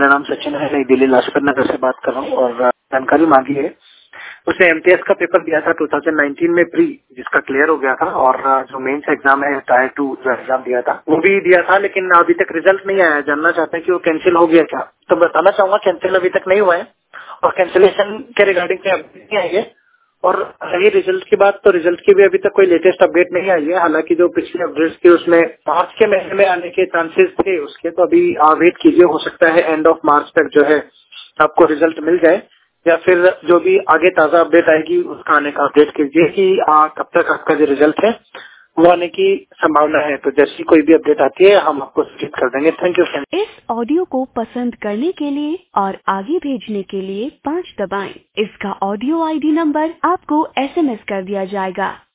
मेरा नाम सचिन है, नई दिल्ली लाजपत नगर से बात कर रहा हूँ और जानकारी मांगी है। उसने एमटीएस का पेपर दिया था 2019 में प्री, जिसका क्लियर हो गया था और जो मेंस एग्जाम है टायर 2 जो एग्जाम दिया था वो भी दिया था, लेकिन अभी तक रिजल्ट नहीं आया। जानना चाहते हैं कि वो कैंसिल हो गया क्या। तो बताना चाहूंगा कैंसिल अभी तक नहीं हुआ है और कैंसिलेशन के रिगार्डिंग में अपडेट नहीं आई है। और रही रिजल्ट की बात, तो रिजल्ट की भी अभी तक कोई लेटेस्ट अपडेट नहीं आई है। हालांकि जो पिछले अपडेट्स थी उसमें मार्च के महीने में आने के चांसेस थे उसके, तो अभी वेट कीजिए, हो सकता है एंड ऑफ मार्च तक जो है आपको रिजल्ट मिल जाए, या फिर जो भी आगे ताजा अपडेट आएगी उसका आने का अपडेट कीजिए कि कब तक आपका जो रिजल्ट है वो आने की संभावना है। तो जैसी कोई भी अपडेट आती है हम आपको सूचित कर देंगे। Thank you. इस ऑडियो को पसंद करने के लिए और आगे भेजने के लिए 5 दबाएं। इसका ऑडियो आईडी नंबर आपको एसएमएस कर दिया जाएगा।